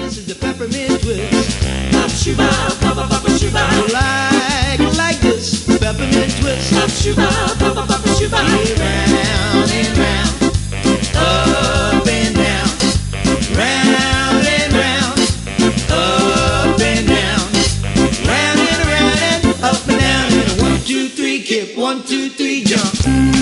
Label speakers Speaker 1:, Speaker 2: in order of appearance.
Speaker 1: This is the peppermint twist.
Speaker 2: Pop shooba, papa papa shooba.
Speaker 1: Like this, peppermint twist.
Speaker 2: Pop shooba, papa papa shooba.
Speaker 1: Round and round, up and down, round and round, up and down, round and round and up and down. And a 1, 2, 3, kip, 1, 2, 3, jump.